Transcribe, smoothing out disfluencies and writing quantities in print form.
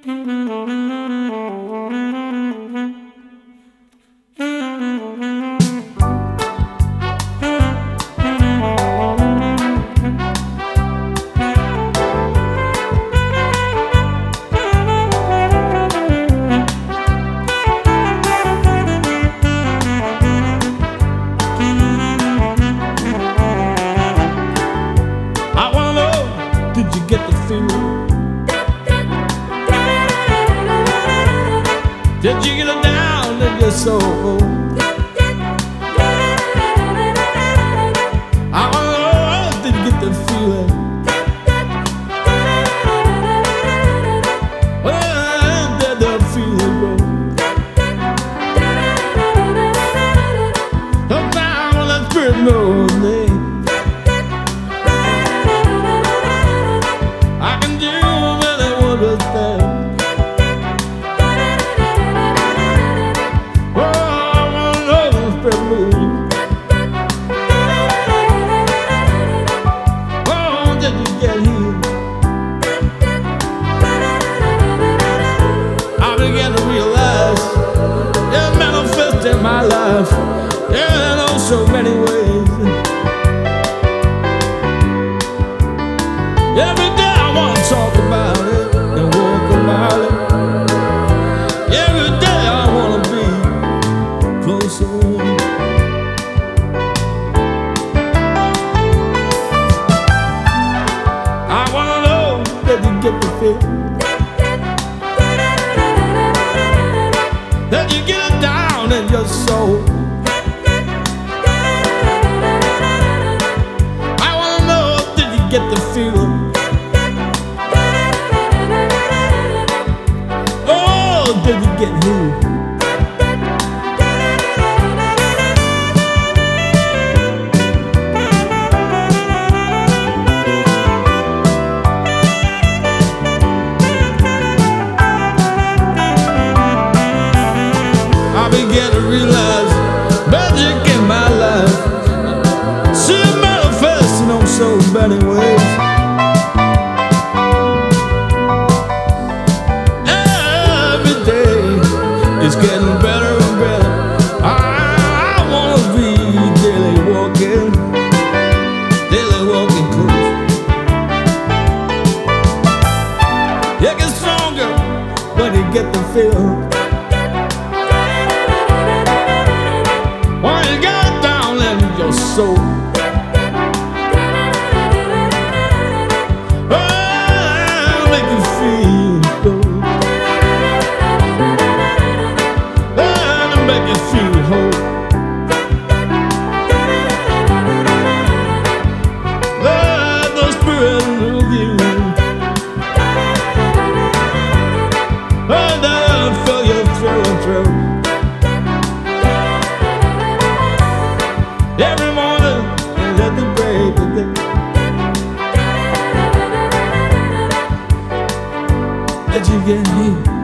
Did you get the feeling? Did you get it down in your soul? I wanna know, did you get the feeling? Where did the feeling go? Sometimes that spirit knows me. I can do really wonderful. Oh, I wanna know the spirit moves. Oh, did you get healed? I began to realize it manifests in my life in oh so many ways. Every day I wanna talk about it and walk about it. Every day I wanna be closer. I wanna know, did you get the feel? Did you get it down in your soul? I wanna know, did you get the feel? Oh, did you get healed? I began to realize magic in my life, see it manifesting on so many ways. Every day it's getting better and better. I wanna be daily walking close. You get stronger when you get the feel. When you got it down in your soul. Oh, make you feel good. Oh, make you feel whole. Let the spirit move you. Oh, now feel you through and through. Every morning and at the break of day, did you get healed?